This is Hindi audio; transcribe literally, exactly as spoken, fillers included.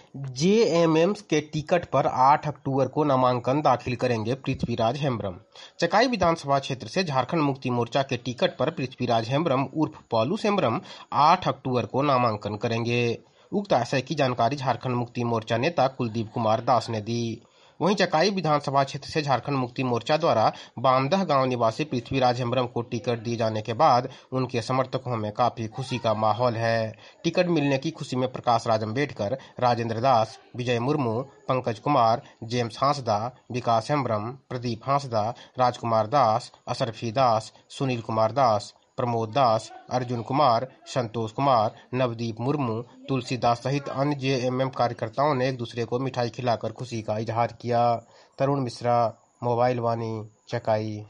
जेएमएम के टिकट पर आठ अक्टूबर को नामांकन दाखिल करेंगे पृथ्वीराज हेम्ब्रम। चकाई विधानसभा क्षेत्र से झारखंड मुक्ति मोर्चा के टिकट पर पृथ्वीराज हेम्ब्रम उर्फ पॉलू हेम्ब्रम आठ अक्टूबर को नामांकन करेंगे। उक्त आशय की जानकारी झारखंड मुक्ति मोर्चा नेता कुलदीप कुमार दास ने दी। वहीं चकाई विधानसभा क्षेत्र से झारखंड मुक्ति मोर्चा द्वारा बामदह गांव निवासी पृथ्वीराज हेम्ब्रम को टिकट दिए जाने के बाद उनके समर्थकों में काफी खुशी का माहौल है। टिकट मिलने की खुशी में प्रकाश राज अम्बेडकर, राजेंद्र दास, विजय मुर्मू, पंकज कुमार, जेम्स हांसदा, विकास हेम्ब्रम, प्रदीप हांसदा, राजकुमार दास, असरफी दास, सुनील कुमार दास, प्रमोद दास, अर्जुन कुमार, संतोष कुमार, नवदीप मुर्मू, तुलसीदास सहित अन्य जेएमएम कार्यकर्ताओं ने एक दूसरे को मिठाई खिलाकर खुशी का इजहार किया। तरुण मिश्रा, मोबाइल वाणी, चकाई।